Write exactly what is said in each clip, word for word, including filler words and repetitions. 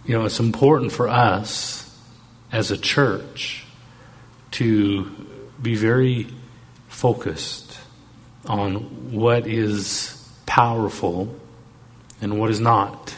you know, it's important for us as a church to be very focused on what is powerful and what is not,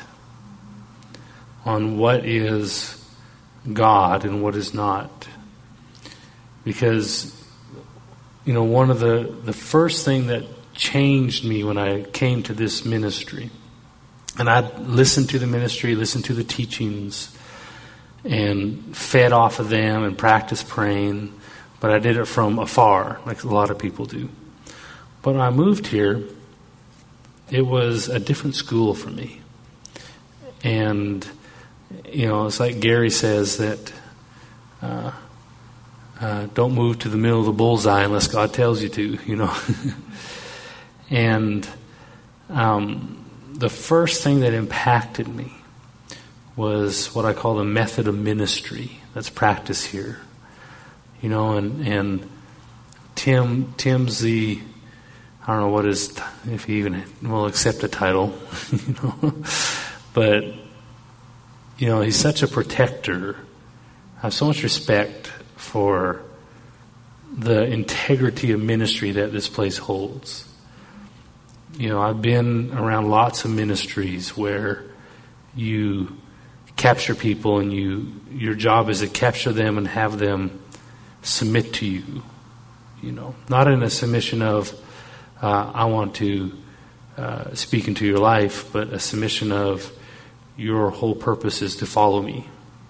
on what is God and what is not. Because, you know, one of the, the first thing that changed me when I came to this ministry, and I listened to the ministry, listened to the teachings, and fed off of them and practiced praying, but I did it from afar, like a lot of people do. But when I moved here, it was a different school for me. And, you know, it's like Gary says that uh, uh, don't move to the middle of the bullseye unless God tells you to, you know. And um, the first thing that impacted me was what I call the method of ministry that's practiced here. You know, and, and Tim, Tim's the, I don't know what his, if he even will accept a title, you know, but, you know, he's such a protector. I have so much respect for the integrity of ministry that this place holds. You know, I've been around lots of ministries where you capture people and you, your job is to capture them and have them submit to you. You know, not in a submission of, uh, I want to uh, speak into your life, but a submission of your whole purpose is to follow me.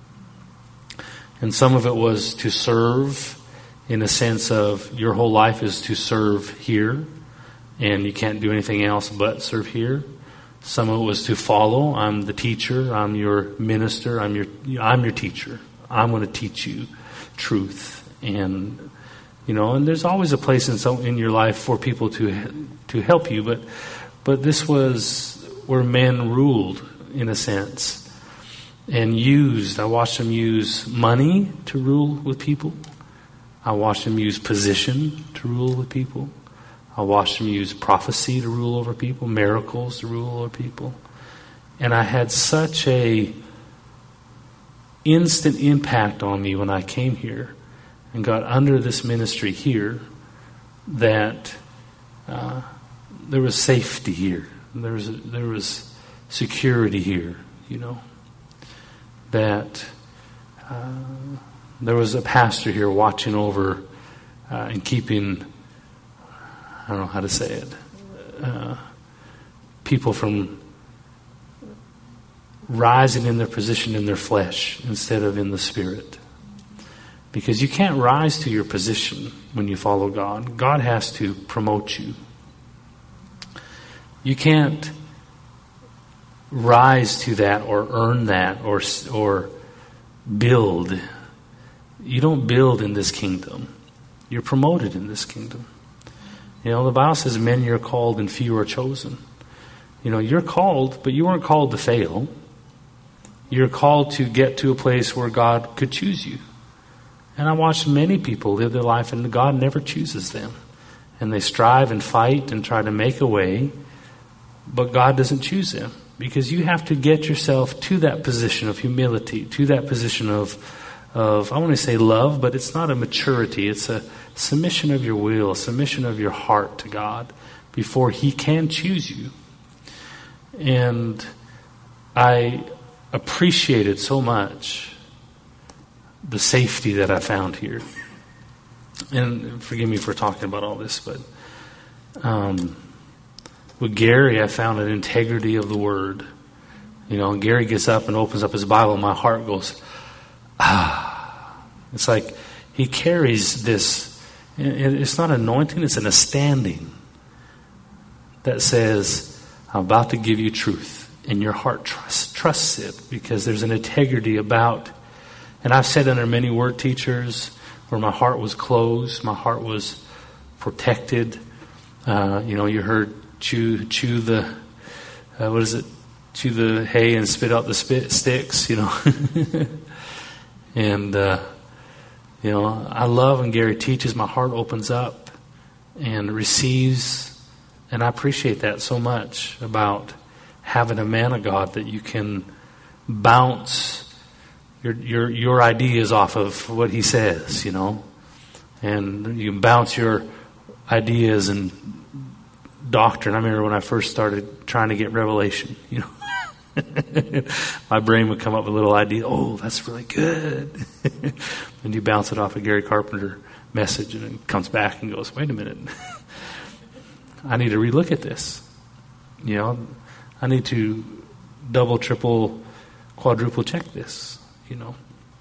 And some of it was to serve in a sense of your whole life is to serve here, and you can't do anything else but serve here. Some of it was to follow. I'm the teacher. I'm your minister. I'm your I'm your teacher. I'm going to teach you truth. And you know, and there's always a place in some in your life for people to to help you. But but this was where men ruled in a sense and used. I watched them use money to rule with people. I watched them use position to rule with people. I watched them use prophecy to rule over people, miracles to rule over people. And I had such a instant impact on me when I came here and got under this ministry here that uh, there was safety here. There was there was security here, you know. That uh, there was a pastor here watching over uh, and keeping, I don't know how to say it, uh, people from rising in their position in their flesh instead of in the spirit. Because you can't rise to your position when you follow God. God has to promote you. You can't rise to that or earn that or or build. You don't build in this kingdom. You're promoted in this kingdom. You know, the Bible says many are called and few are chosen. You know, you're called, but you weren't called to fail. You're called to get to a place where God could choose you. And I watched many people live their life and God never chooses them. And they strive and fight and try to make a way, but God doesn't choose them. Because you have to get yourself to that position of humility, to that position of, of I want to say love, but it's not a maturity. It's a submission of your will, a submission of your heart to God before He can choose you. And I appreciated so much the safety that I found here. And forgive me for talking about all this, but um, with Gary, I found an integrity of the Word. You know, and Gary gets up and opens up his Bible, and my heart goes, ah. It's like he carries this, it's not anointing, it's an a standing that says, I'm about to give you truth. And your heart trust, trusts it because there's an integrity about. And I've sat under many word teachers where my heart was closed, my heart was protected. Uh, you know, you heard chew chew the, uh, what is it? Chew the hay and spit out the spit sticks, you know. And, uh, you know, I love when Gary teaches, my heart opens up and receives. And I appreciate that so much about having a man of God that you can bounce your your your ideas off of what he says, you know, and you can bounce your ideas and doctrine. I remember when I first started trying to get revelation, you know. My brain would come up with a little idea. Oh, that's really good. And you bounce it off a Gary Carpenter message, and it comes back and goes, wait a minute. I need to relook at this. You know, I need to double, triple, quadruple check this, you know.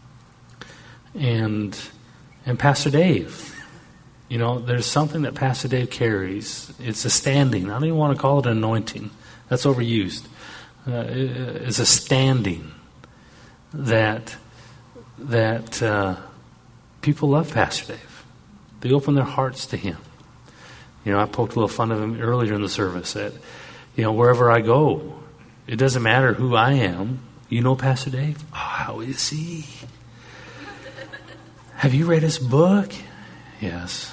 And and Pastor Dave, you know, there's something that Pastor Dave carries. It's a standing. I don't even want to call it an anointing. That's overused. Uh, it's a standing that that uh, people love Pastor Dave. They open their hearts to him. You know, I poked a little fun of him earlier in the service that, you know, wherever I go, it doesn't matter who I am. You know Pastor Dave? Oh, how is he? Have you read his book? Yes.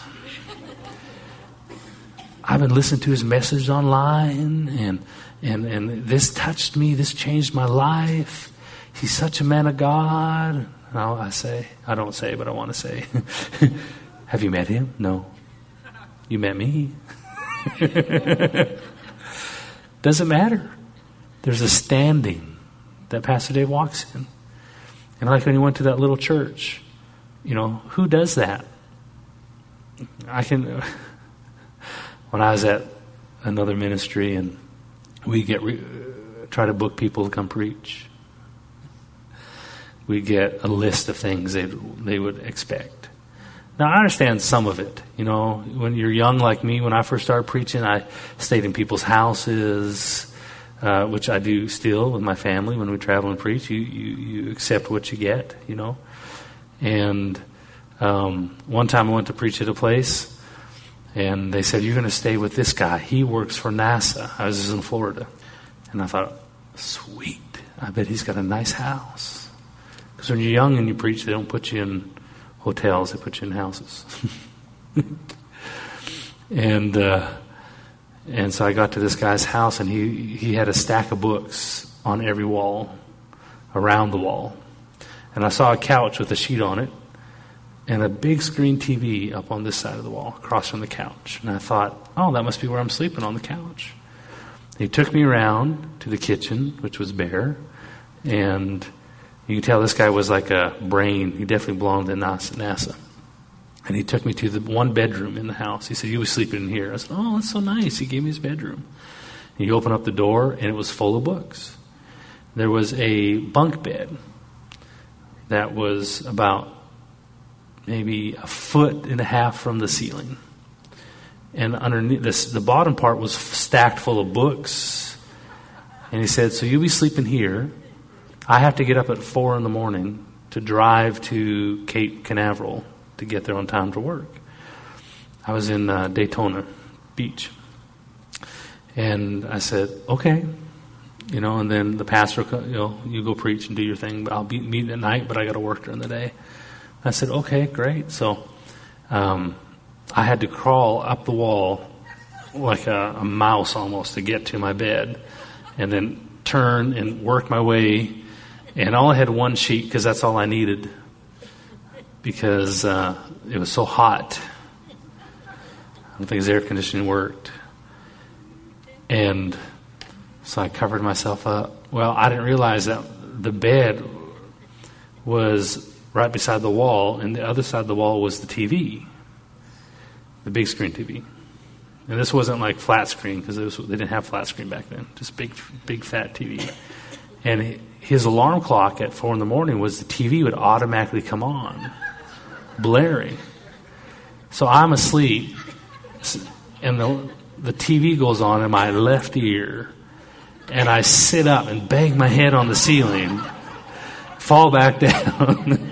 I've been listening to his message online, and and and this touched me. This changed my life. He's such a man of God. And I say, I don't say, but I want to say, have you met him? No. You met me. Doesn't matter. There's a standing that Pastor Dave walks in. And like when he went to that little church, you know, who does that? I can, when I was at another ministry and we get, re, try to book people to come preach, we get a list of things they they would expect. Now, I understand some of it. You know, when you're young like me, when I first started preaching, I stayed in people's houses, uh, which I do still with my family when we travel and preach. You you, you accept what you get, you know. And um, one time I went to preach at a place, and they said, you're going to stay with this guy. He works for NASA. I was in Florida. And I thought, sweet. I bet he's got a nice house. Because when you're young and you preach, they don't put you in hotels, they put you in houses. and uh, and so I got to this guy's house, and he, he had a stack of books on every wall, around the wall. And I saw a couch with a sheet on it, and a big screen T V up on this side of the wall, across from the couch. And I thought, oh, that must be where I'm sleeping, on the couch. He took me around to the kitchen, which was bare, and you can tell this guy was like a brain. He definitely belonged to NASA. And he took me to the one bedroom in the house. He said, you were sleeping in here. I said, oh, that's so nice. He gave me his bedroom. And he opened up the door, and it was full of books. There was a bunk bed that was about maybe a foot and a half from the ceiling. And underneath this, the bottom part was stacked full of books. And he said, so you'll be sleeping here. I have to get up at four in the morning to drive to Cape Canaveral to get there on time for work. I was in uh, Daytona Beach. And I said, okay. You know, and then the pastor, you know, you go preach and do your thing, but I'll be meeting at night, but I got to work during the day. I said, okay, great. So um, I had to crawl up the wall like a, a mouse almost to get to my bed, and then turn and work my way. And I only had one sheet because that's all I needed, because uh, it was so hot. I don't think his air conditioning worked. And so I covered myself up. Well, I didn't realize that the bed was right beside the wall, and the other side of the wall was the T V, the big screen T V. And this wasn't like flat screen, because they didn't have flat screen back then, just big, big fat T V. And his alarm clock at four in the morning was the T V would automatically come on, blaring. So I'm asleep, and the the T V goes on in my left ear, and I sit up and bang my head on the ceiling, fall back down.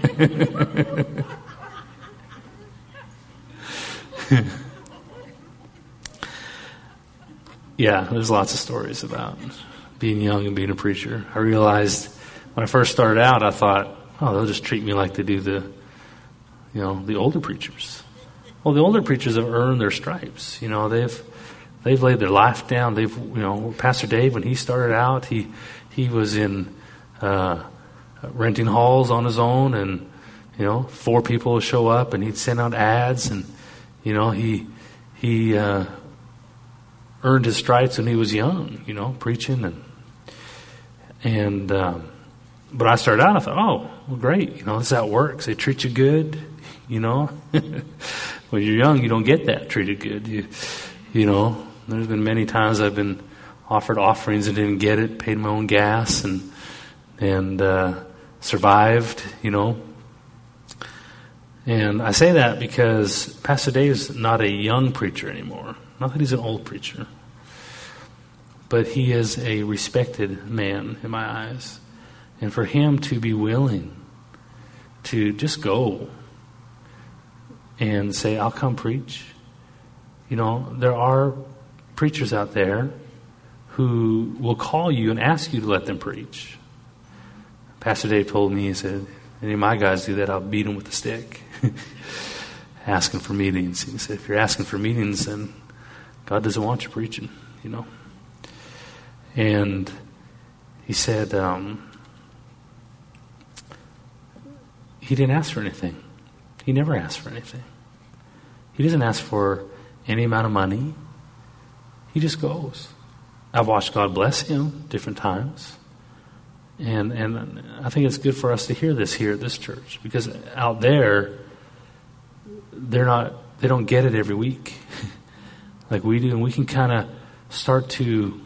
Yeah, there's lots of stories about being young and being a preacher. I realized when I first started out, I thought, oh, they'll just treat me like they do the, you know, the older preachers. Well, the older preachers have earned their stripes. You know, they've they've laid their life down. They've, you know, Pastor Dave, when he started out, he he was in uh, renting halls on his own, and you know, four people would show up, and he'd send out ads, and you know, he he uh, earned his stripes when he was young, you know, preaching and and. Um, but I started out, I thought, oh, well, great, you know, this is how it works. They treat you good, you know. When you're young, you don't get that treated good. You, you know, there's been many times I've been offered offerings and didn't get it, paid my own gas, and and uh, survived, you know. And I say that because Pastor Dave's not a young preacher anymore. Not that he's an old preacher. But he is a respected man in my eyes. And for him to be willing to just go and say, I'll come preach. You know, there are preachers out there who will call you and ask you to let them preach. Pastor Dave told me, he said, any of my guys do that, I'll beat them with a stick. Asking for meetings. He said, if you're asking for meetings, then God doesn't want you preaching, you know. And he said, um, he didn't ask for anything. He never asked for anything. He doesn't ask for any amount of money. He just goes. I've watched God bless him different times. And and I think it's good for us to hear this here at this church, because out there, they're not, they don't get it every week like we do. And we can kind of start to,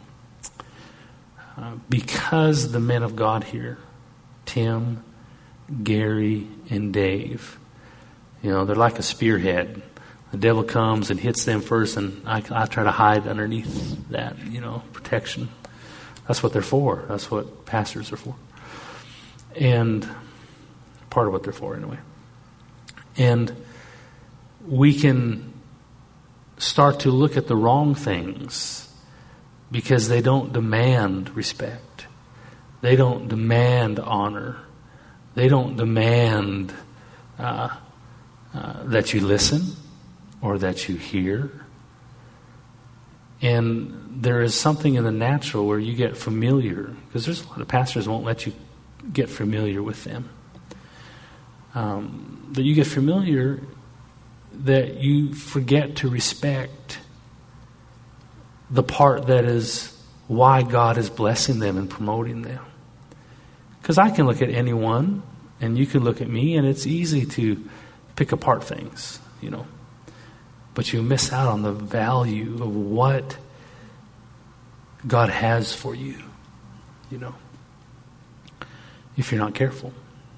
uh, because the men of God here, Tim, Gary, and Dave, you know, they're like a spearhead. The devil comes and hits them first, and I, I try to hide underneath that, you know, protection. That's what they're for. That's what pastors are for. And part of what they're for, anyway. And we can start to look at the wrong things because they don't demand respect. They don't demand honor. They don't demand uh, uh, that you listen or that you hear. And there is something in the natural where you get familiar, because there's a lot of pastors who won't let you get familiar with them. Um, that you get familiar, that you forget to respect the part that is why God is blessing them and promoting them. Because I can look at anyone, and you can look at me, and it's easy to pick apart things, you know. But you miss out on the value of what God has for you, you know, if you're not careful.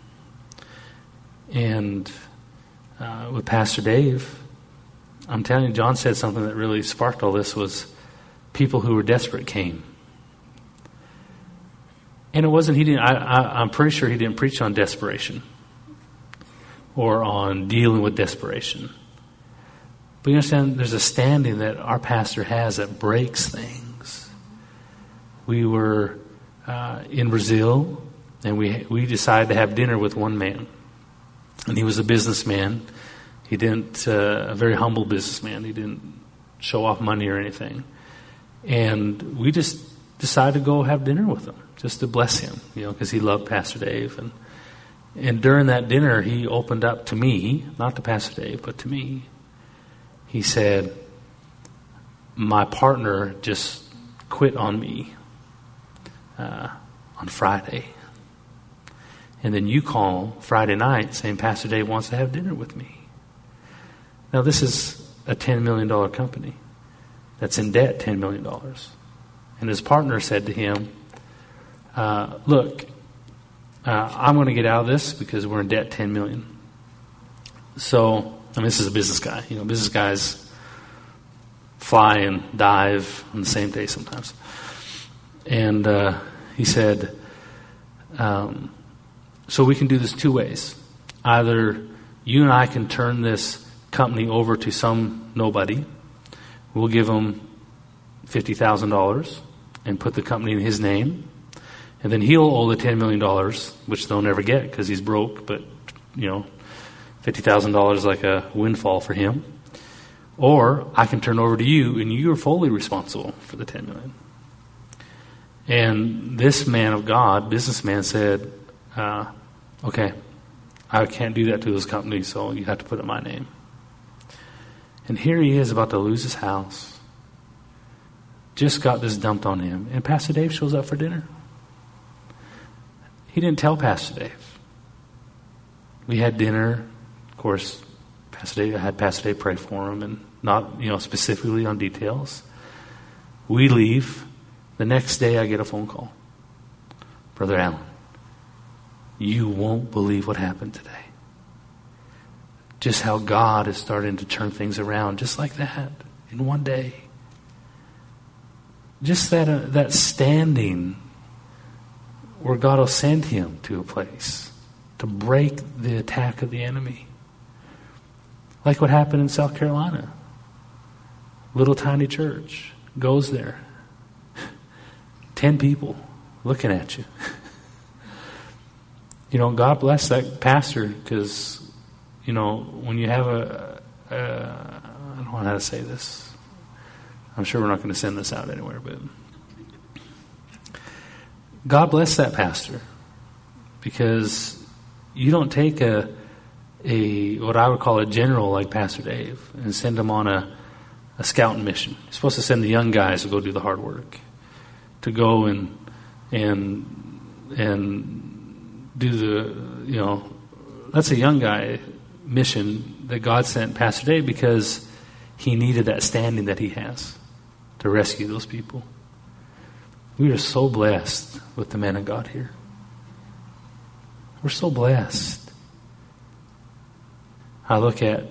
And uh, with Pastor Dave, I'm telling you, John said something that really sparked all this, was people who were desperate came. And it wasn't, he didn't, I, I, I'm pretty sure he didn't preach on desperation or on dealing with desperation. But you understand, there's a standing that our pastor has that breaks things. We were uh, in Brazil, and we we decided to have dinner with one man. And he was a businessman. He didn't, uh, a very humble businessman. He didn't show off money or anything. And we just decided to go have dinner with him, just to bless him, you know, because he loved Pastor Dave. And, and during that dinner, he opened up to me, not to Pastor Dave, but to me. He said, my partner just quit on me uh, on Friday. And then you call Friday night saying Pastor Dave wants to have dinner with me. Now this is a ten million dollars company that's in debt ten million dollars. And his partner said to him, uh, look, uh, I'm going to get out of this because we're in debt ten million dollars. So... I mean, this is a business guy. You know, business guys fly and dive on the same day sometimes. And uh, he said, um, so we can do this two ways. Either you and I can turn this company over to some nobody. We'll give him fifty thousand dollars and put the company in his name. And then he'll owe the ten million dollars, which they'll never get because he's broke, but, you know, fifty thousand dollars is like a windfall for him. Or I can turn over to you and you're fully responsible for the ten million dollars. And this man of God, businessman, said, uh, okay, I can't do that to those companies, so you have to put in my name. And here he is about to lose his house. Just got this dumped on him. And Pastor Dave shows up for dinner. He didn't tell Pastor Dave. We had dinner. Of course, Pastor Dave, I had Pastor Dave pray for him, and not, you know, specifically on details. We leave. The next day I get a phone call. Brother Allen, you won't believe what happened today. Just how God is starting to turn things around just like that in one day. Just that uh, that standing where God will send him to a place to break the attack of the enemy. Like what happened in South Carolina. Little tiny church goes there. Ten people looking at you. You know, God bless that pastor, because, you know, when you have a, a, I don't know how to say this. I'm sure we're not going to send this out anywhere, but God bless that pastor, because you don't take a, a what I would call a general like Pastor Dave and send him on a, a scouting mission. You're supposed to send the young guys to go do the hard work, to go and and and do the, you know, that's a young guy mission that God sent Pastor Dave, because he needed that standing that he has to rescue those people. We are so blessed with the man of God here. We're so blessed. I look at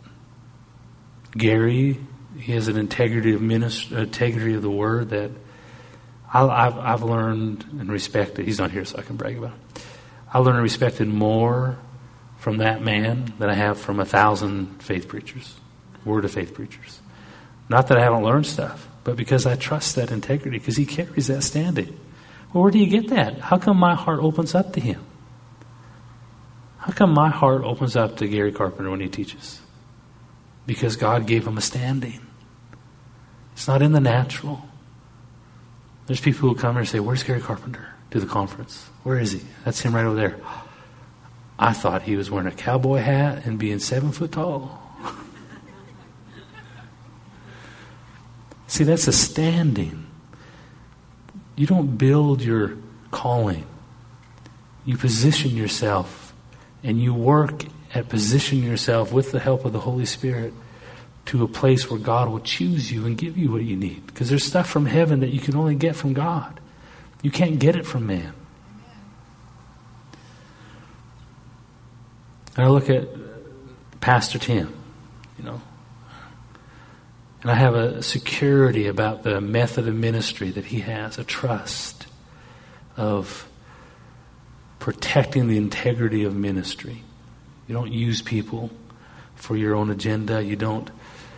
Gary. He has an integrity of ministry, integrity of the word that I, I've, I've learned and respected. He's not here, so I can brag about it. I learned and respected more from that man than I have from a thousand faith preachers, word of faith preachers. Not that I haven't learned stuff, but because I trust that integrity, because he carries that standing. Well, where do you get that? How come my heart opens up to him? How come my heart opens up to Gary Carpenter when he teaches? Because God gave him a standing. It's not in the natural. There's people who come here and say, where's Gary Carpenter to the conference? Where is he? That's him right over there. I thought he was wearing a cowboy hat and being seven foot tall. See, that's a standing. You don't build your calling. You position yourself, and you work at positioning yourself with the help of the Holy Spirit to a place where God will choose you and give you what you need. Because there's stuff from heaven that you can only get from God. You can't get it from man. And I look at Pastor Tim, you know, and I have a security about the method of ministry that he has, a trust of protecting the integrity of ministry. You don't use people for your own agenda. You don't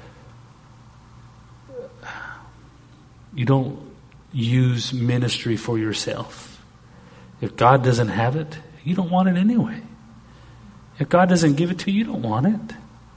you don't use ministry for yourself. If God doesn't have it, you don't want it anyway. If God doesn't give it to you, you don't want it.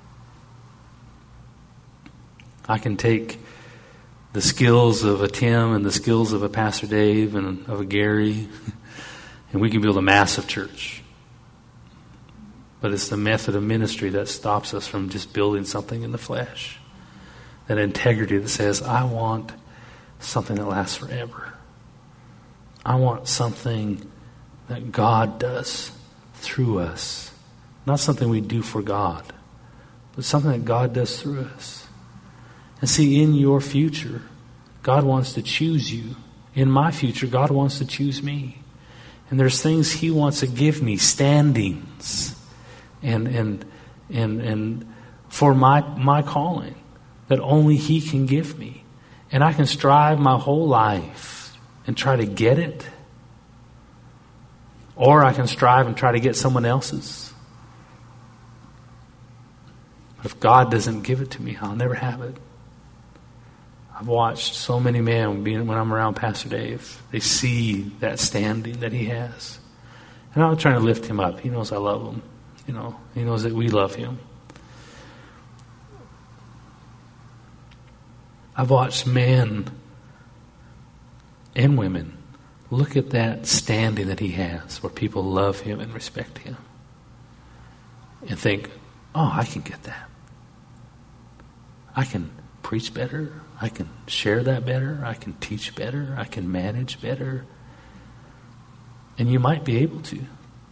I can take the skills of a Tim and the skills of a Pastor Dave and of a Gary, and we can build a massive church. But it's the method of ministry that stops us from just building something in the flesh. That integrity that says, I want something that lasts forever. I want something that God does through us. Not something we do for God, but something that God does through us. And see, in your future, God wants to choose you. In my future, God wants to choose me. And there's things He wants to give me, standings, and and and and for my my calling that only He can give me. And I can strive my whole life and try to get it, or I can strive and try to get someone else's. But if God doesn't give it to me, I'll never have it. I've watched so many men being, when I'm around Pastor Dave, they see that standing that he has. And I'm trying to lift him up. He knows I love him. You know, he knows that we love him. I've watched men and women look at that standing that he has where people love him and respect him. And think, oh, I can get that. I can preach better. I can share that better. I can teach better. I can manage better. And you might be able to.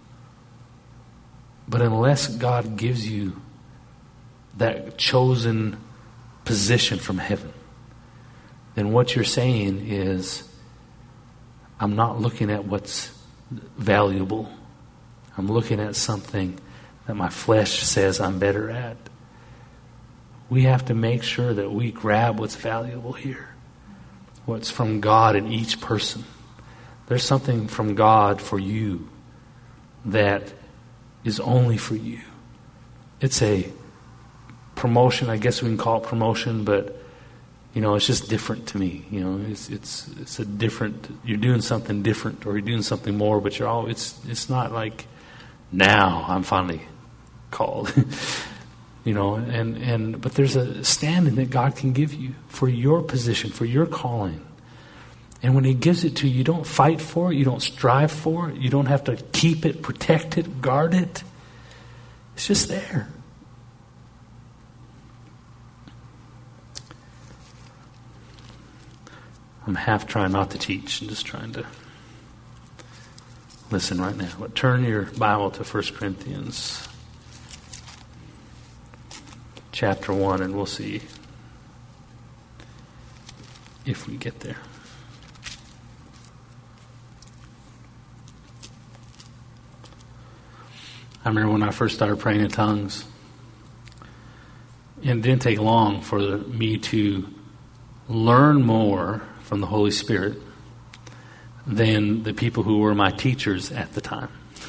But unless God gives you that chosen position from heaven, then what you're saying is, I'm not looking at what's valuable. I'm looking at something that my flesh says I'm better at. We have to make sure that we grab what's valuable here, what's from God in each person. There's something from God for you that is only for you. It's a promotion, I guess we can call it promotion, but you know, it's just different to me. You know, it's it's it's a different. You're doing something different, or you're doing something more. But you're all. It's it's not like now I'm finally called. You know, and and but there's a standing that God can give you for your position, for your calling. And when He gives it to you, you don't fight for it. You don't strive for it. You don't have to keep it, protect it, guard it. It's just there. I'm half trying not to teach and just trying to listen right now. But turn your Bible to First Corinthians chapter one, and we'll see if we get there. I remember when I first started praying in tongues, and it didn't take long for me to learn more from the Holy Spirit than the people who were my teachers at the time.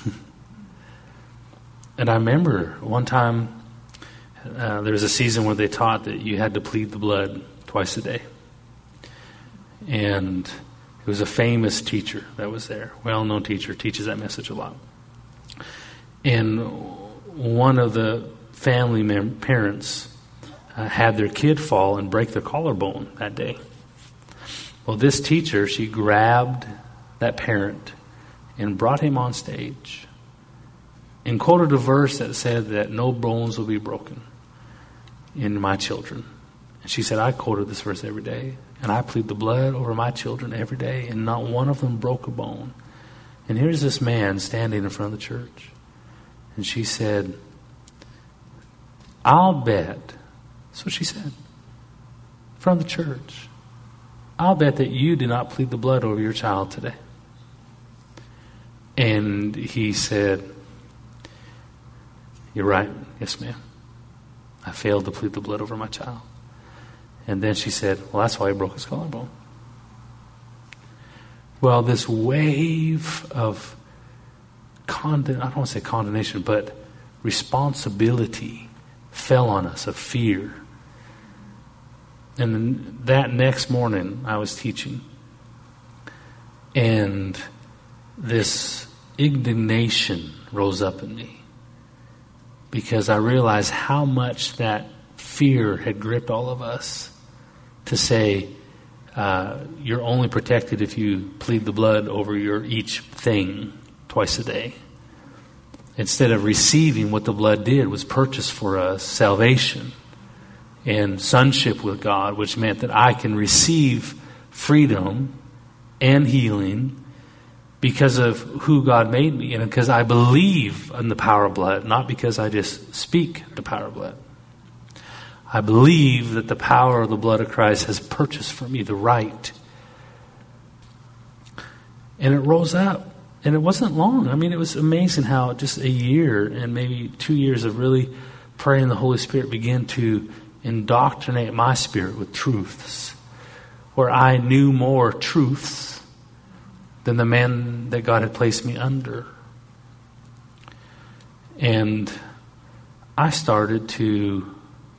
And I remember one time uh, there was a season where they taught that you had to plead the blood twice a day. And it was a famous teacher that was there, well-known teacher, teaches that message a lot. And one of the family mem- parents uh, had their kid fall and break their collarbone that day. Well, this teacher, she grabbed that parent and brought him on stage and quoted a verse that said that no bones will be broken in my children. And she said, I quoted this verse every day, and I plead the blood over my children every day, and not one of them broke a bone. And here's this man standing in front of the church. And she said, I'll bet, that's what she said, from the church, I'll bet that you did not plead the blood over your child today. And he said, you're right. Yes, ma'am. I failed to plead the blood over my child. And then she said, well, that's why he broke his collarbone. Well, this wave of condemn, I don't want to say condemnation, but responsibility fell on us, of fear. And then that next morning, I was teaching. And this indignation rose up in me. Because I realized how much that fear had gripped all of us. To say, uh, you're only protected if you plead the blood over your each thing twice a day. Instead of receiving what the blood did, was purchase for us salvation and sonship with God, which meant that I can receive freedom and healing because of who God made me, and because I believe in the power of blood, not because I just speak the power of blood. I believe that the power of the blood of Christ has purchased for me the right. And it rose up. And it wasn't long. I mean, it was amazing how just a year and maybe two years of really praying the Holy Spirit began to indoctrinate my spirit with truths, where I knew more truths than the man that God had placed me under. And I started to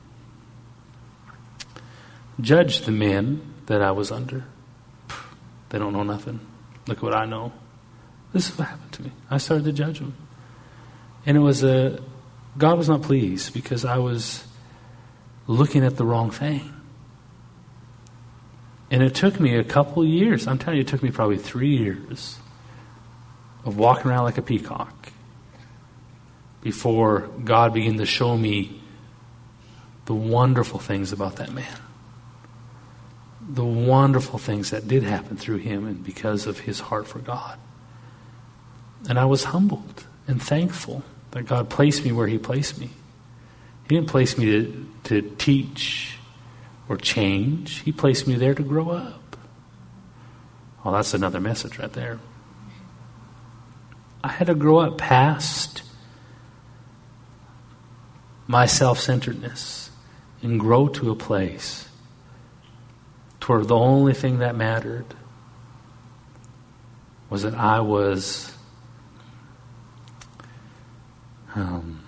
judge the men that I was under. They don't know nothing. Look what I know. This is what happened to me. I started to judge them. And it was a, God was not pleased because I was looking at the wrong thing. And it took me a couple years. I'm telling you, it took me probably three years of walking around like a peacock before God began to show me the wonderful things about that man. The wonderful things that did happen through him and because of his heart for God. And I was humbled and thankful that God placed me where he placed me. He didn't place me to, to teach or change. He placed me there to grow up. Oh, that's another message right there. I had to grow up past my self-centeredness and grow to a place to where the only thing that mattered was that I was um,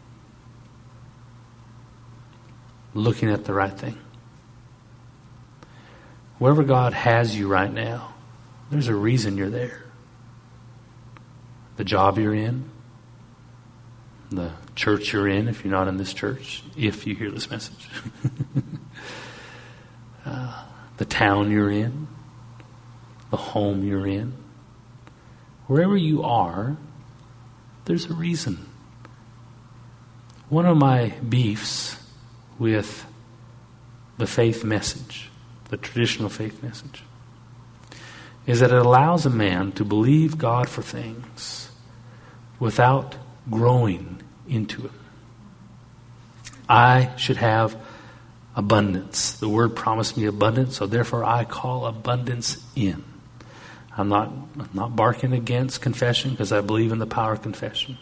looking at the right thing. Wherever God has you right now, there's a reason you're there. The job you're in, the church you're in, if you're not in this church, if you hear this message. uh, the town you're in, the home you're in. Wherever you are, there's a reason. One of my beefs with the faith message, the traditional faith message, is that it allows a man to believe God for things without growing into it. I should have abundance. The word promised me abundance, so therefore I call abundance in. I'm not, I'm not barking against confession because I believe in the power of confession.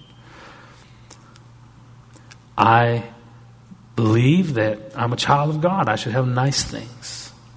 I believe that I'm a child of God. I should have nice things.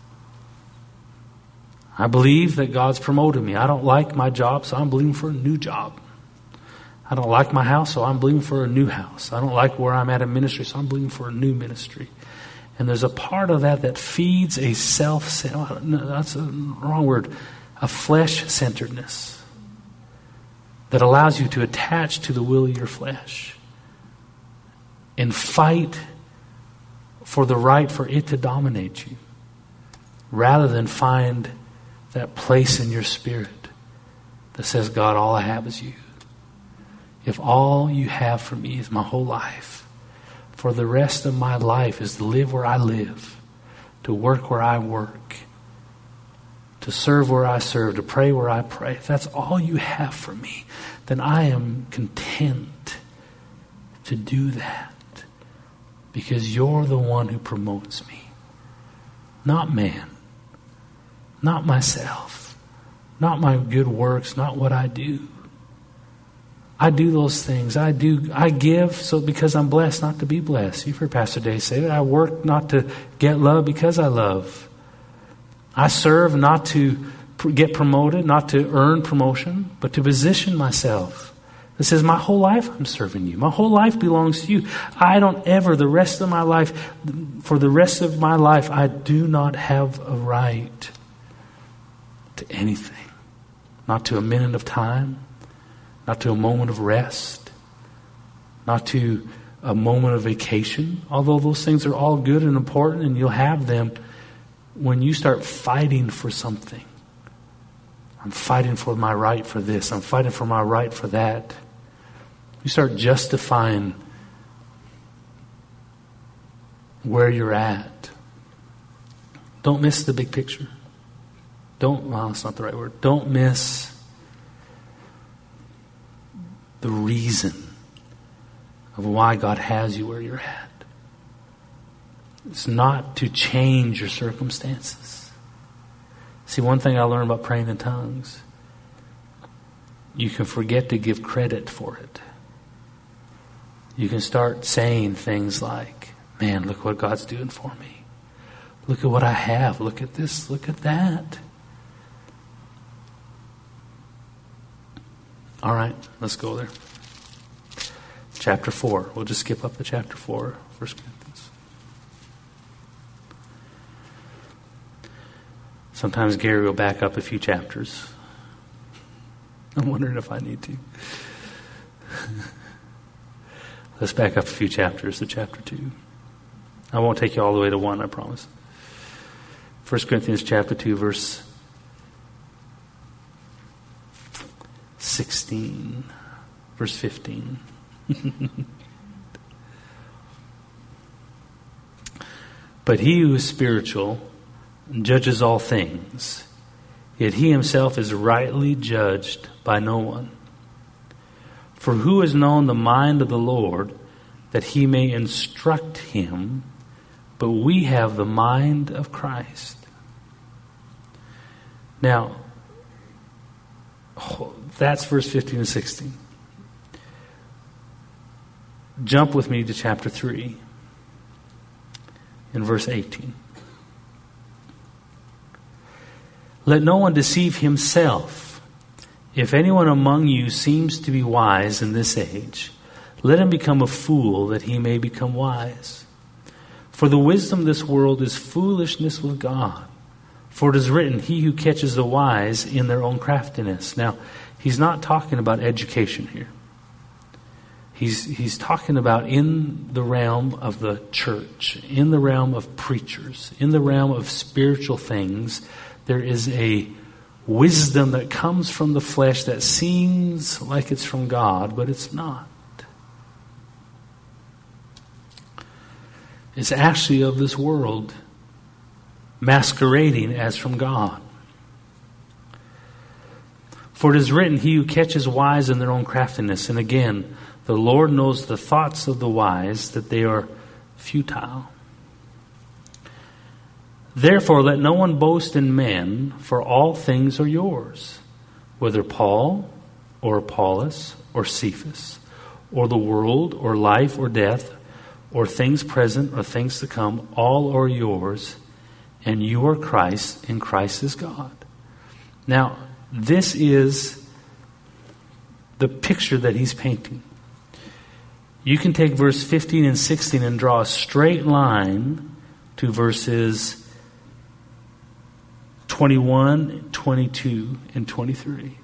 I believe that God's promoted me. I don't like my job, so I'm believing for a new job. I don't like my house, so I'm believing for a new house. I don't like where I'm at in ministry, so I'm believing for a new ministry. And there's a part of that that feeds a self, no, that's a wrong word, a flesh-centeredness that allows you to attach to the will of your flesh and fight for the right for it to dominate you, rather than find that place in your spirit that says, God, all I have is you. If all you have for me is my whole life, for the rest of my life is to live where I live, to work where I work, to serve where I serve, to pray where I pray, if that's all you have for me, then I am content to do that because you're the one who promotes me, not man. Not myself, not my good works, not what I do. I do those things. I do. I give so because I'm blessed, not to be blessed. You've heard Pastor Dave say that. I work not to get love because I love. I serve not to get promoted, not to earn promotion, but to position myself. It says, my whole life I'm serving you. My whole life belongs to you. I don't ever, the rest of my life, for the rest of my life, I do not have a right to anything. Not to a minute of time, not to a moment of rest, not to a moment of vacation, although those things are all good and important and you'll have them when you start fighting for something. I'm fighting for my right for this. I'm fighting for my right for that. You start justifying where you're at. Don't miss the big picture. Don't, well, that's not the right word. Don't miss the reason of why God has you where you're at. It's not to change your circumstances. See, one thing I learned about praying in tongues, you can forget to give credit for it. You can start saying things like, man, look what God's doing for me. Look at what I have. Look at this. Look at that. All right, let's go there. Chapter four. We'll just skip up to chapter four, First Corinthians. Sometimes Gary will back up a few chapters. I'm wondering if I need to. Let's back up a few chapters to chapter two. I won't take you all the way to one, I promise. First Corinthians chapter two, verse sixteen, verse fifteen. But he who is spiritual judges all things, yet he himself is rightly judged by no one. For who has known the mind of the Lord, that he may instruct him? But we have the mind of Christ. Now, that's verse fifteen and sixteen. Jump with me to chapter three, in verse eighteen. Let no one deceive himself. If anyone among you seems to be wise in this age, let him become a fool, that he may become wise. For the wisdom of this world is foolishness with God. For it is written, he who catches the wise in their own craftiness. Now, he's not talking about education here. He's, he's talking about in the realm of the church, in the realm of preachers, in the realm of spiritual things. There is a wisdom that comes from the flesh that seems like it's from God, but it's not. It's actually of this world, masquerading as from God. For it is written, he who catches wise in their own craftiness. And again, the Lord knows the thoughts of the wise, that they are futile. Therefore, let no one boast in men, for all things are yours, whether Paul or Apollos or Cephas, or the world or life or death, or things present or things to come, all are yours, and you are Christ, and Christ is God. Now, this is the picture that he's painting. You can take verse fifteen and sixteen and draw a straight line to verses twenty-one, twenty-two, and twenty-three.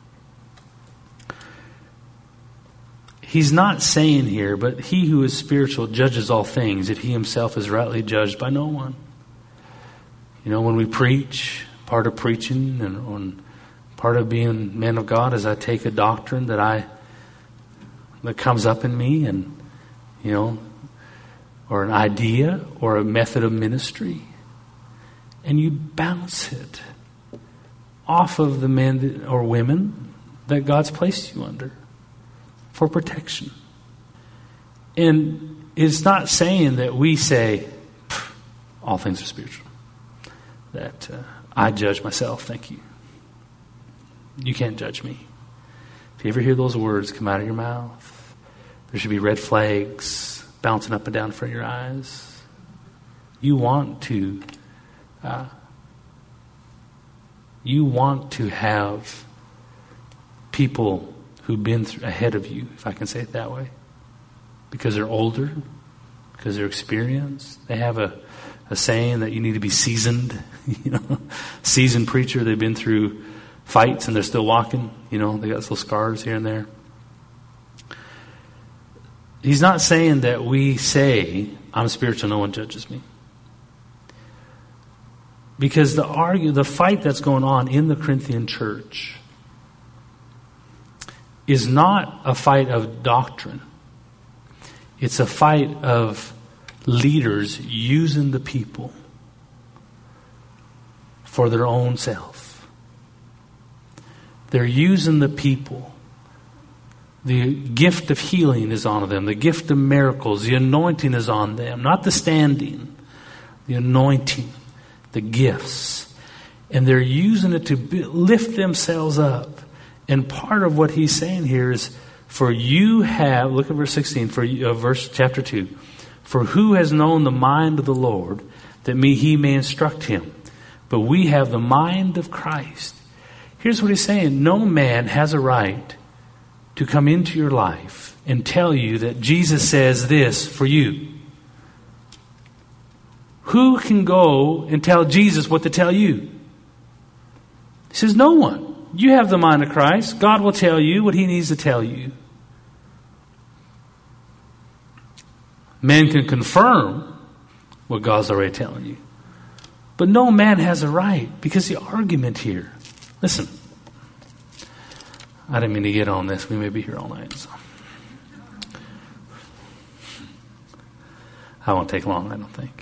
He's not saying here, but he who is spiritual judges all things, yet he himself is rightly judged by no one. You know, when we preach, part of preaching and on part of being men of God is I take a doctrine that I that comes up in me, and you know, or an idea or a method of ministry, and you bounce it off of the men or women that God's placed you under for protection. And it's not saying that we say all things are spiritual, that uh, I judge myself. Thank you. You can't judge me. If you ever hear those words come out of your mouth, there should be red flags bouncing up and down in front of your eyes. You want to uh, you want to have people who've been through, ahead of you, if I can say it that way, because they're older, because they're experienced. They have a, a saying that you need to be seasoned. You know, seasoned preacher. They've been through fights and they're still walking. You know, they got little scars here and there. He's not saying that we say, I'm spiritual, no one judges me. Because the argue, the fight that's going on in the Corinthian church is not a fight of doctrine. It's a fight of leaders using the people for their own self. They're using the people. The gift of healing is on them. The gift of miracles. The anointing is on them. Not the standing. The anointing. The gifts. And they're using it to lift themselves up. And part of what he's saying here is, for you have, look at verse sixteen, for uh, verse chapter two. For who has known the mind of the Lord, that me he may instruct him? But we have the mind of Christ. Here's what he's saying. No man has a right to come into your life and tell you that Jesus says this for you. Who can go and tell Jesus what to tell you? He says, no one. You have the mind of Christ. God will tell you what he needs to tell you. Men can confirm what God's already telling you. But no man has a right, because the argument here, listen, I didn't mean to get on this. We may be here all night. So. I won't take long, I don't think.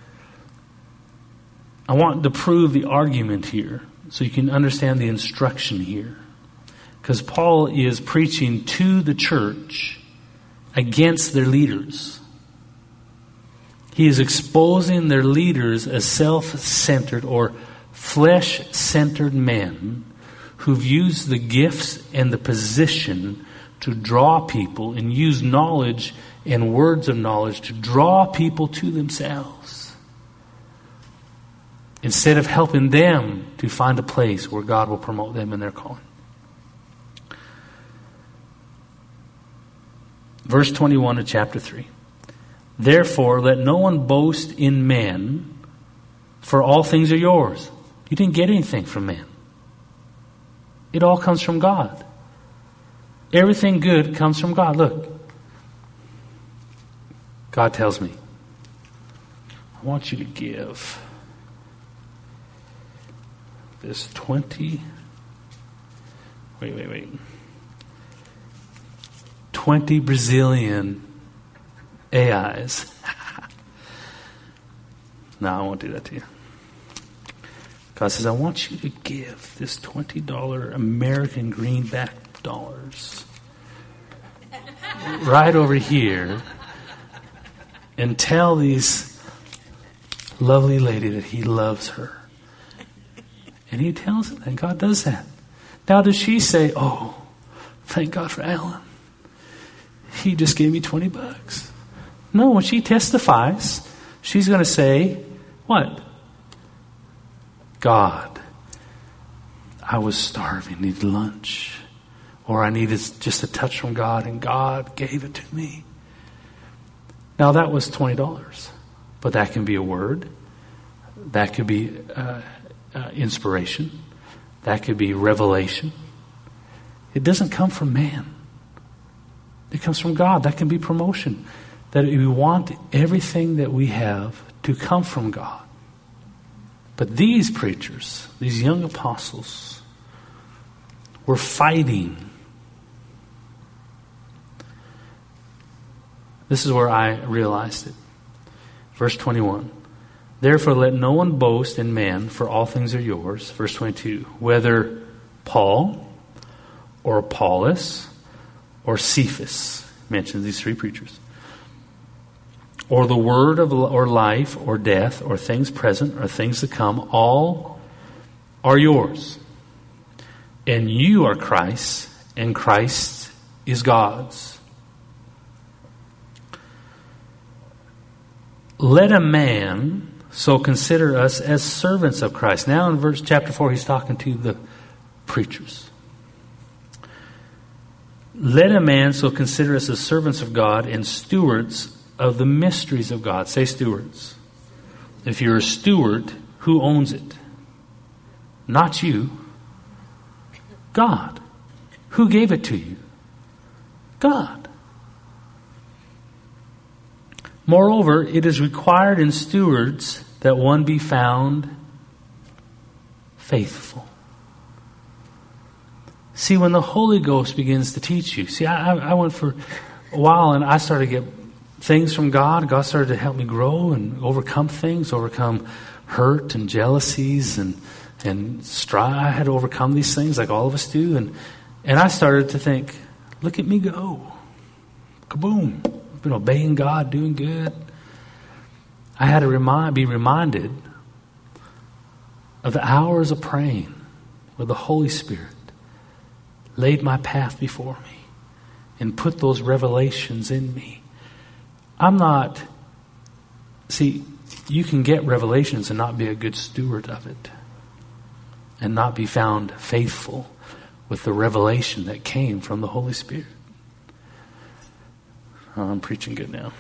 I want to prove the argument here so you can understand the instruction here. Because Paul is preaching to the church against their leaders. He is exposing their leaders as self-centered or flesh-centered men who've used the gifts and the position to draw people and use knowledge and words of knowledge to draw people to themselves, instead of helping them to find a place where God will promote them in their calling. Verse twenty-one of chapter three. Therefore, let no one boast in men, for all things are yours. You didn't get anything from man. It all comes from God. Everything good comes from God. Look, God tells me, I want you to give this twenty, wait, wait, wait, twenty Brazilian A Is. No, I won't do that to you. God says, I want you to give this twenty dollars American greenback dollars right over here and tell these lovely lady that he loves her. And he tells it, and God does that. Now does she say, oh, thank God for Alan. He just gave me twenty bucks. No, when she testifies, she's going to say, what? God, I was starving, needed lunch. Or I needed just a touch from God, and God gave it to me. Now that was twenty dollars. But that can be a word. That could be uh, uh, inspiration. That could be revelation. It doesn't come from man. It comes from God. That can be promotion. That we want everything that we have to come from God. But these preachers, these young apostles, were fighting. This is where I realized it. Verse twenty-one. Therefore let no one boast in man, for all things are yours. Verse twenty-two. Whether Paul or Apollos or Cephas, mentions these three preachers, or the word of or life or death or things present or things to come, all are yours. And you are Christ's, and Christ is God's. Let a man so consider us as servants of Christ. Now in verse chapter four, he's talking to the preachers. Let a man so consider us as servants of God and stewards of the mysteries of God. Say stewards. If you're a steward, who owns it? Not you. God. Who gave it to you? God. Moreover, it is required in stewards that one be found faithful. See, when the Holy Ghost begins to teach you, see, I, I went for a while and I started to get things from God. God started to help me grow and overcome things, overcome hurt and jealousies and and strife. I had to overcome these things like all of us do. And, and I started to think, look at me go. Kaboom. I've been obeying God, doing good. I had to remind, be reminded of the hours of praying where the Holy Spirit laid my path before me and put those revelations in me. I'm not, see, you can get revelations and not be a good steward of it and not be found faithful with the revelation that came from the Holy Spirit. Oh, I'm preaching good now.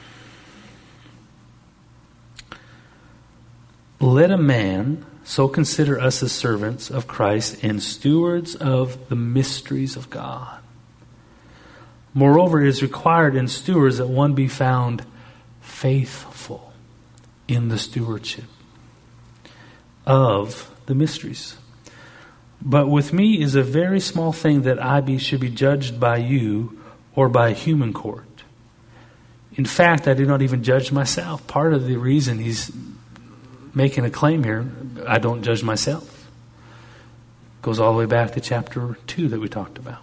Let a man so consider us as servants of Christ and stewards of the mysteries of God. Moreover, it is required in stewards that one be found faithful in the stewardship. of the mysteries. But with me is a very small thing that I be, should be judged by you or by a human court. In fact, I do not even judge myself. Part of the reason he's making a claim here, I don't judge myself, goes all the way back to chapter two that we talked about.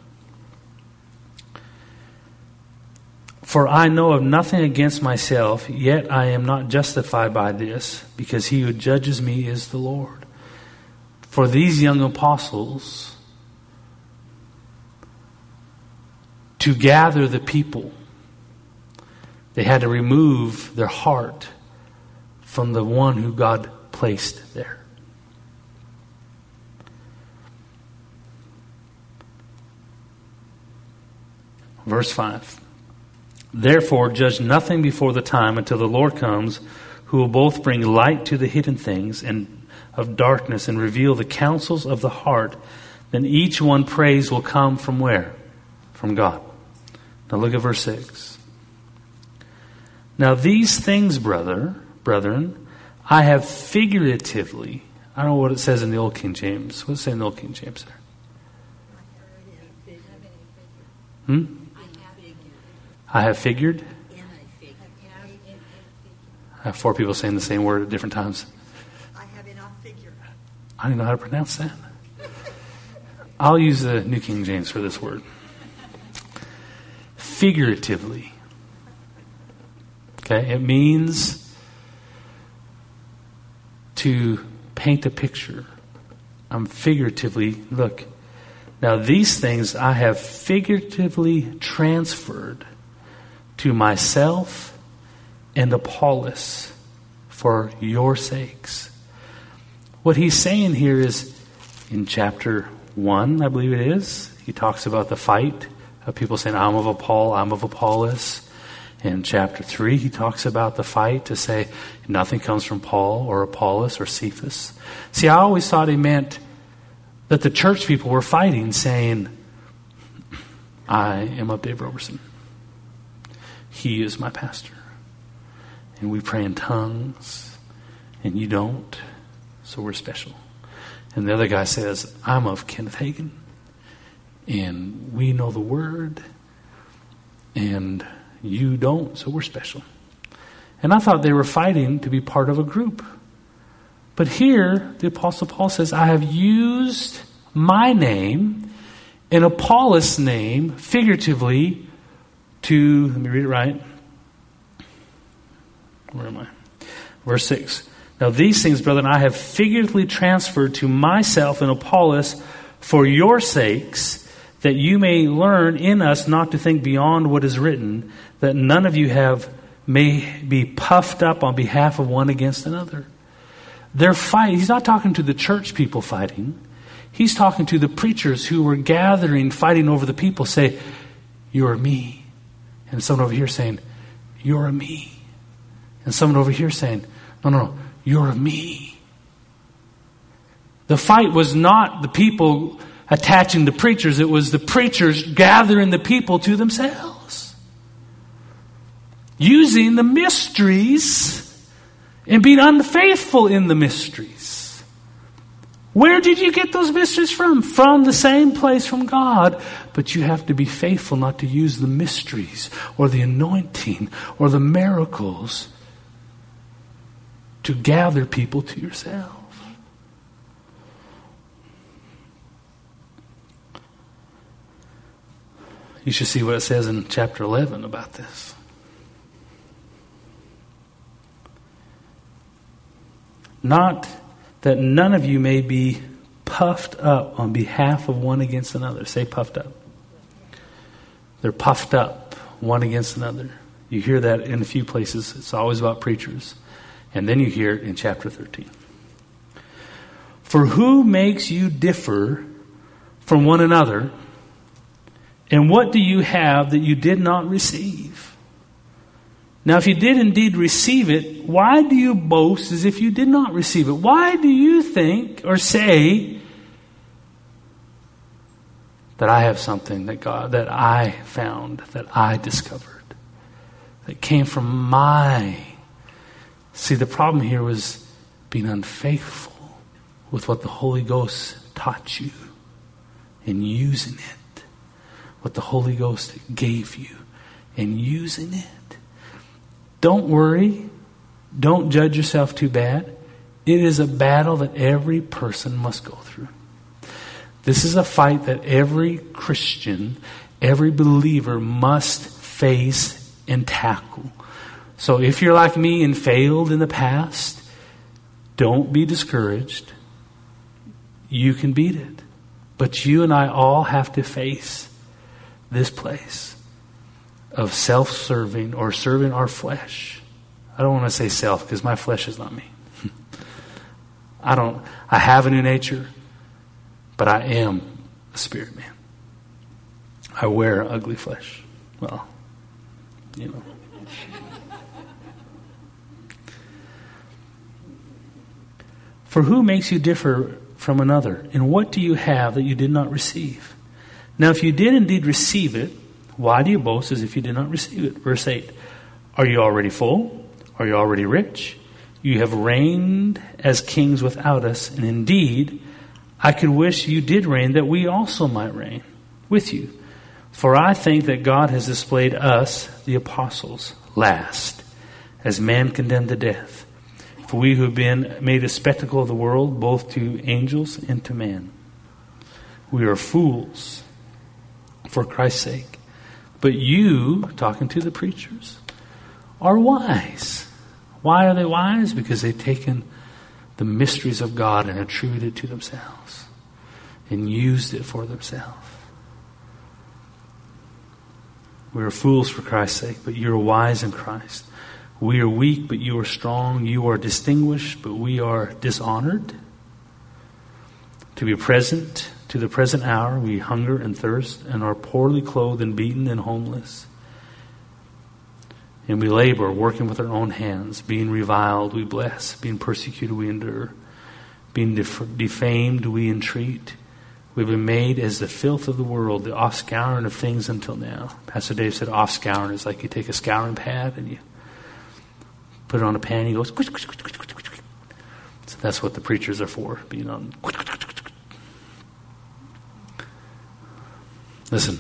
For I know of nothing against myself, yet I am not justified by this, because he who judges me is the Lord. For these young apostles, to gather the people, they had to remove their heart from the one who God placed there. Verse five. Therefore, judge nothing before the time until the Lord comes, who will both bring light to the hidden things and of darkness and reveal the counsels of the heart. Then each one praise will come from where? From God. Now look at verse six. Now these things, brother, brethren, I have figuratively. I don't know what it says in the Old King James. What does it say in the Old King James there? Hmm? I have figured. I have four people saying the same word at different times. I have enough figure. I don't know how to pronounce that. I'll use the New King James for this word. Figuratively. Okay, it means to paint a picture. I'm figuratively, look. Now these things I have figuratively transferred to myself and Apollos for your sakes. What he's saying here is, in chapter one, I believe it is, he talks about the fight of people saying, I'm of Paul, I'm of Apollos. In chapter three, he talks about the fight to say nothing comes from Paul or Apollos or Cephas. See, I always thought he meant that the church people were fighting, saying, I am of Dave Roberson. He is my pastor. And we pray in tongues, and you don't, so we're special. And the other guy says, I'm of Kenneth Hagin, and we know the word, and you don't, so we're special. And I thought they were fighting to be part of a group. But here, the Apostle Paul says, I have used my name and Apollos' name figuratively to, let me read it right. Where am I? Verse six. Now these things, brethren, I have figuratively transferred to myself and Apollos for your sakes, that you may learn in us not to think beyond what is written, that none of you have may be puffed up on behalf of one against another. They're fighting. He's not talking to the church people fighting. He's talking to the preachers who were gathering, fighting over the people, say, you're me. And someone over here saying, you're a me. And someone over here saying, no, no, no, you're a me. The fight was not the people attaching the preachers. It was the preachers gathering the people to themselves. Using the mysteries and being unfaithful in the mysteries. Where did you get those mysteries from? From the same place, from God. But you have to be faithful not to use the mysteries or the anointing or the miracles to gather people to yourself. You should see what it says in chapter eleven about this. Not that none of you may be puffed up on behalf of one against another. Say puffed up. They're puffed up one against another. You hear that in a few places. It's always about preachers. And then you hear it in chapter thirteen. For who makes you differ from one another? And what do you have that you did not receive? Now, if you did indeed receive it, why do you boast as if you did not receive it? Why do you think or say that I have something that God, that I found, that I discovered, that came from my... See, the problem here was being unfaithful with what the Holy Ghost taught you and using it. What the Holy Ghost gave you and using it. Don't worry. Don't judge yourself too bad. It is a battle that every person must go through. This is a fight that every Christian, every believer must face and tackle. So if you're like me and failed in the past, don't be discouraged. You can beat it. But you and I all have to face this place of self-serving or serving our flesh. I don't want to say self because my flesh is not me. I don't, I have a new nature, but I am a spirit man. I wear ugly flesh. Well, you know. For who makes you differ from another? And what do you have that you did not receive? Now, if you did indeed receive it, why do you boast as if you did not receive it? Verse eight. Are you already full? Are you already rich? You have reigned as kings without us, and indeed, I could wish you did reign, that we also might reign with you. For I think that God has displayed us, the apostles, last, as man condemned to death. For we who have been made a spectacle of the world, both to angels and to man. We are fools for Christ's sake. But you, talking to the preachers, are wise. Why are they wise? Because they've taken the mysteries of God and attributed it to themselves and used it for themselves. We are fools for Christ's sake, but you are wise in Christ. We are weak, but you are strong. You are distinguished, but we are dishonored. To be present to the present hour, we hunger and thirst and are poorly clothed and beaten and homeless. And we labor, working with our own hands. Being reviled, we bless. Being persecuted, we endure. Being def- defamed, we entreat. We've been made as the filth of the world, the offscouring of things until now. Pastor Dave said offscouring is like you take a scouring pad and you put it on a pan and he goes, quick, quick, quick, quick, quick, quick. So that's what the preachers are for, being on. Quick, quick, quick, quick. Listen.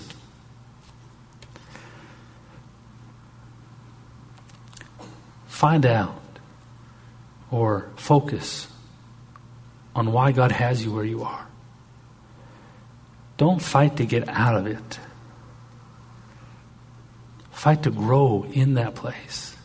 Find out or focus on why God has you where you are. Don't fight to get out of it. Fight to grow in that place.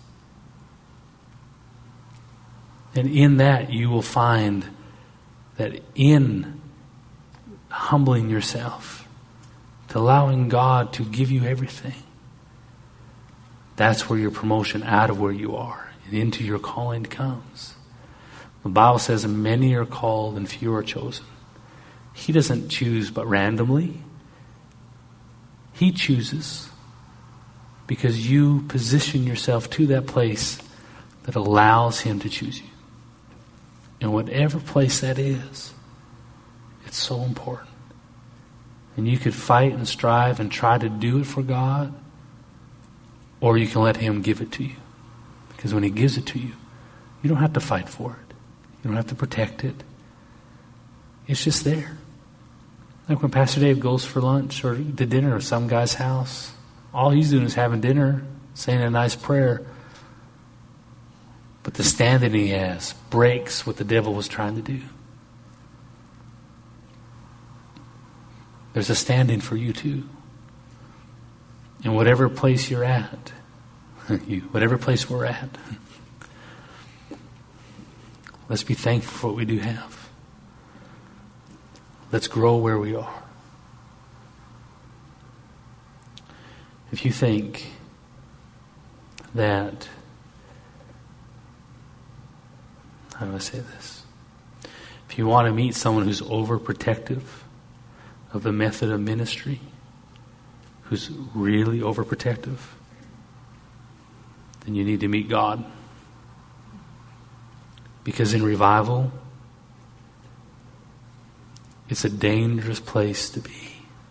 And in that you will find that in humbling yourself, to allowing God to give you everything, that's where your promotion out of where you are and into your calling comes. The Bible says many are called and few are chosen. He doesn't choose but randomly. He chooses because you position yourself to that place that allows him to choose you. And whatever place that is, it's so important. And you could fight and strive and try to do it for God, or you can let him give it to you. Because when he gives it to you, you don't have to fight for it. You don't have to protect it. It's just there. Like when Pastor Dave goes for lunch or to dinner at some guy's house, all he's doing is having dinner, saying a nice prayer. But the stand that he has breaks what the devil was trying to do. There's a stand-in for you too. In whatever place you're at, you, whatever place we're at, let's be thankful for what we do have. Let's grow where we are. If you think that, how do I say this? If you want to meet someone who's overprotective of the method of ministry, who's really overprotective, then you need to meet God. Because in revival, it's a dangerous place to be.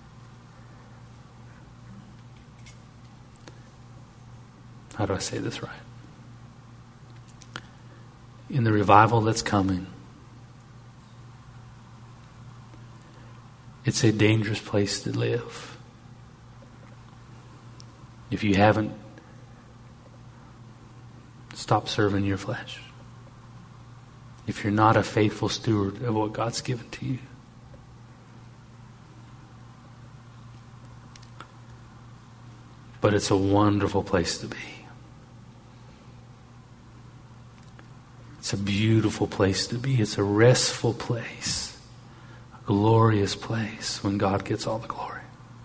How do I say this right? In the revival that's coming, It's a dangerous place to live. If you haven't stopped serving your flesh. If you're not a faithful steward of what God's given to you. But it's a wonderful place to be. It's a beautiful place to be. It's a restful place. A glorious place when God gets all the glory.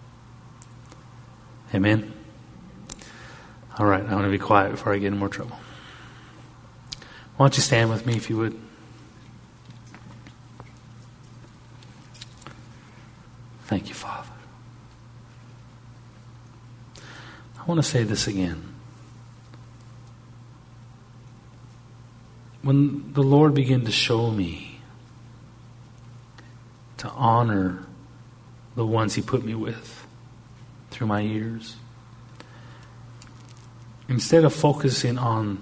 Amen? All right, I'm going to be quiet before I get in more trouble. Why don't you stand with me if you would? Thank you, Father. I want to say this again. When the Lord began to show me to honor the ones He put me with through my years, instead of focusing on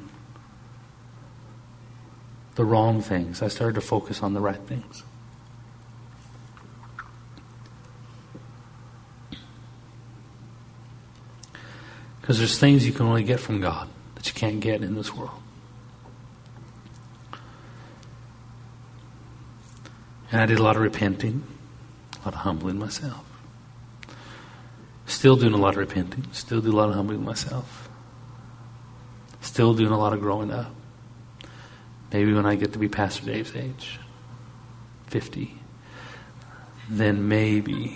the wrong things, I started to focus on the right things. Because there's things you can only get from God that you can't get in this world. And I did a lot of repenting, a lot of humbling myself. Still doing a lot of repenting, still do a lot of humbling myself. Still doing a lot of growing up. Maybe when I get to be Pastor Dave's age, fifty, then maybe.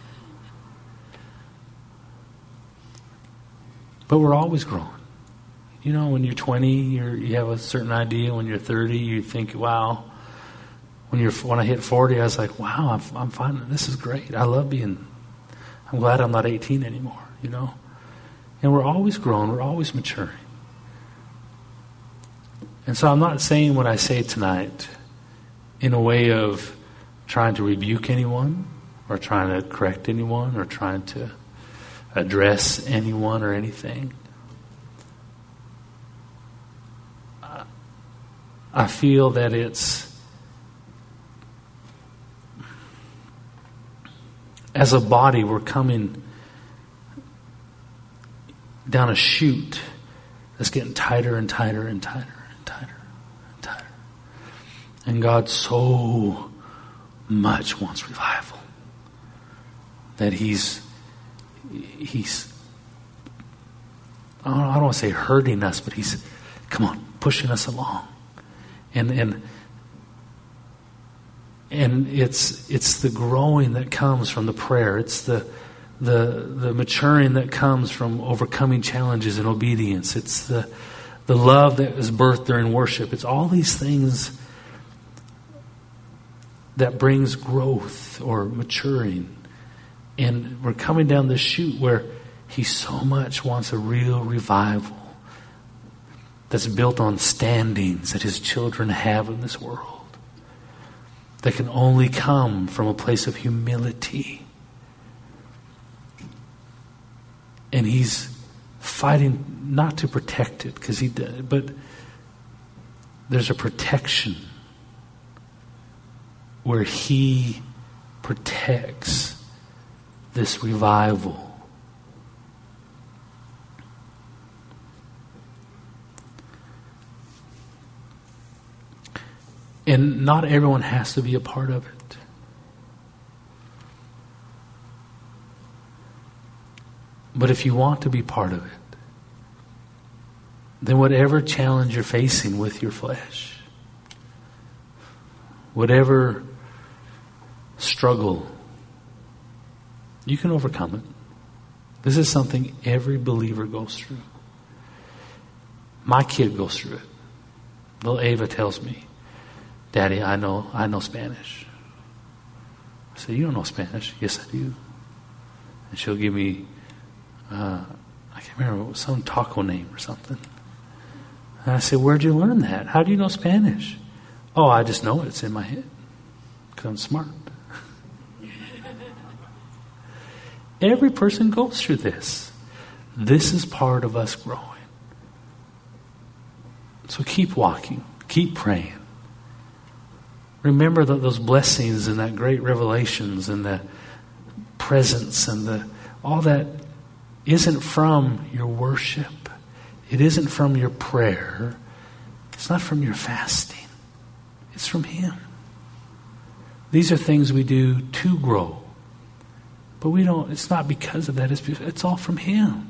But we're always growing. You know, when you're twenty, you're, you have a certain idea. When you're thirty, you think, wow. When you're when I hit forty, I was like, wow, I'm, I'm finding this is great. I love being, I'm glad I'm not eighteen anymore, you know. And we're always growing. We're always maturing. And so I'm not saying what I say tonight in a way of trying to rebuke anyone or trying to correct anyone or trying to address anyone or anything. I feel that it's, as a body, we're coming down a chute that's getting tighter and tighter and tighter and tighter and tighter. And God so much wants revival that He's He's I don't, I don't want to say hurting us, but He's, come on, pushing us along. And and and it's it's the growing that comes from the prayer. It's the the the maturing that comes from overcoming challenges and obedience. It's the the love that is birthed during worship. It's all these things that brings growth or maturing. And we're coming down this chute where He so much wants a real revival that's built on standings that His children have in this world, that can only come from a place of humility. And He's fighting not to protect it, because He did, but there's a protection where He protects this revival. And not everyone has to be a part of it. But if you want to be part of it, then whatever challenge you're facing with your flesh, whatever struggle, you can overcome it. This is something every believer goes through. My kid goes through it. Little Ava tells me, Daddy, I know I know Spanish. I say, you don't know Spanish? Yes, I do. And she'll give me, uh, I can't remember, some taco name or something. And I say, where'd you learn that? How do you know Spanish? Oh, I just know it. It's in my head. Because I'm smart. Every person goes through this. This is part of us growing. So keep walking. Keep praying. Remember that those blessings and that great revelations and the, presence and the all that isn't from your worship. It isn't from your prayer. It's not from your fasting. It's from Him. These are things we do to grow. But we don't, it's not because of that. It's, it's all from Him.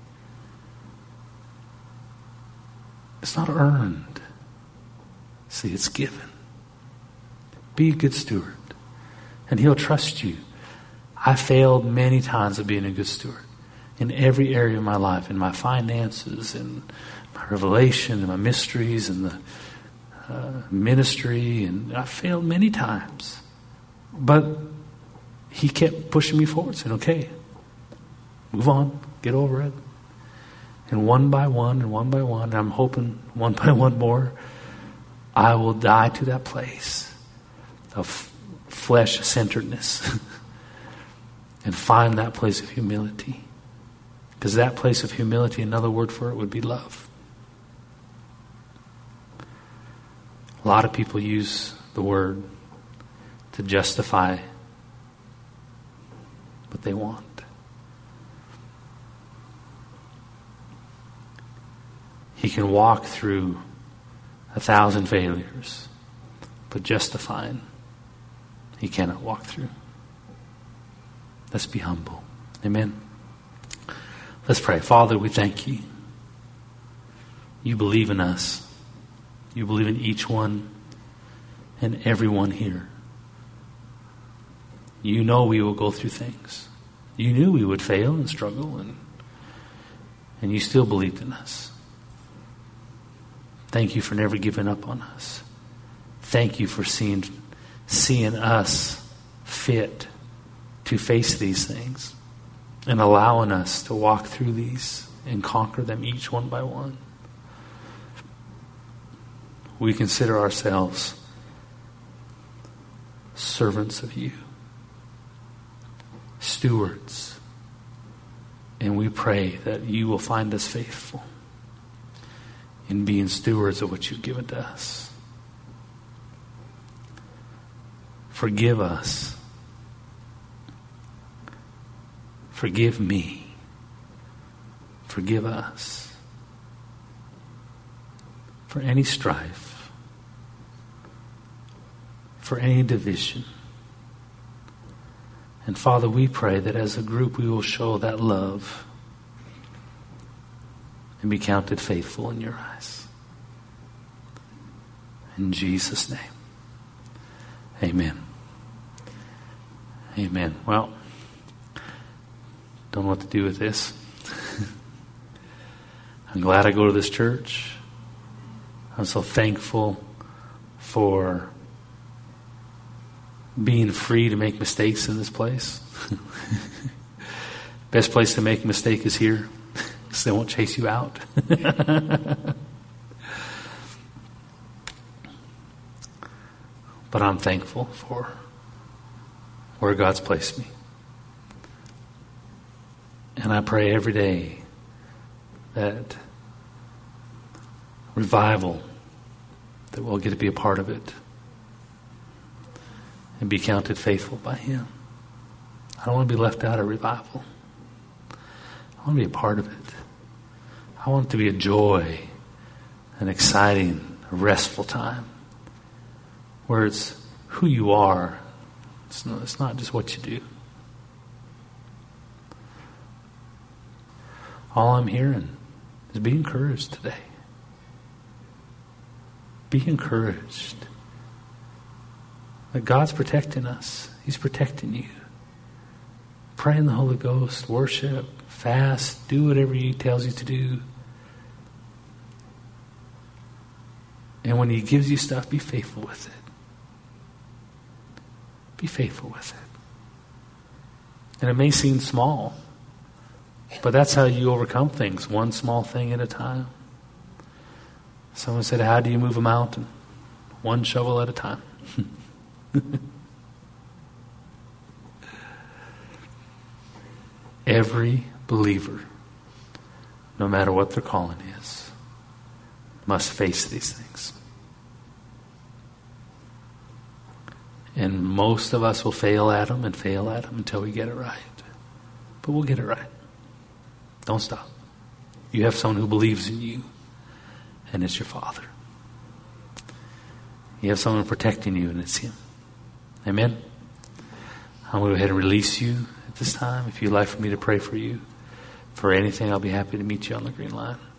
It's not earned. See, it's given. Be a good steward. And He'll trust you. I failed many times of being a good steward. In every area of my life. In my finances, in my revelation, in my mysteries, in the uh, ministry. And I failed many times. But He kept pushing me forward. Saying, okay, move on. Get over it. And one by one and one by one, and I'm hoping one by one more, I will die to that place of flesh-centeredness and find that place of humility. Because that place of humility, another word for it would be love. A lot of people use the word to justify what they want. He can walk through a thousand failures, but justifying, he cannot walk through. Let's be humble. Amen. Let's pray. Father, we thank you. You believe in us. You believe in each one and everyone here. You know we will go through things. You knew we would fail and struggle, and and you still believed in us. Thank you for never giving up on us. Thank you for seeing, seeing us fit to face these things and allowing us to walk through these and conquer them each one by one. We consider ourselves servants of you, stewards, and we pray that you will find us faithful in being stewards of what you've given to us. Forgive us. Forgive me. Forgive us for any strife, for any division. And Father, we pray that as a group we will show that love and be counted faithful in your eyes. In Jesus' name. Amen. Amen. Well, don't know what to do with this. I'm glad I go to this church. I'm so thankful for being free to make mistakes in this place. Best place to make a mistake is here. So they won't chase you out. But I'm thankful for where God's placed me. And I pray every day that revival, that we'll get to be a part of it and be counted faithful by Him. I don't want to be left out of revival. I want to be a part of it. I want it to be a joy, an exciting, a restful time where it's who you are. It's not, it's not just what you do. All I'm hearing is be encouraged today. Be encouraged that God's protecting us. He's protecting you. Pray in the Holy Ghost, worship, fast, do whatever He tells you to do. And when He gives you stuff, be faithful with it. Be faithful with it. And it may seem small, but that's how you overcome things, one small thing at a time. Someone said, how do you move a mountain? One shovel at a time. Every believer, no matter what their calling is, must face these things. And most of us will fail at them and fail at them until we get it right. But we'll get it right. Don't stop. You have someone who believes in you, and it's your Father. You have someone protecting you, and it's Him. Amen? I'm going to go ahead and release you at this time. If you'd like for me to pray for you, for anything, I'll be happy to meet you on the green line.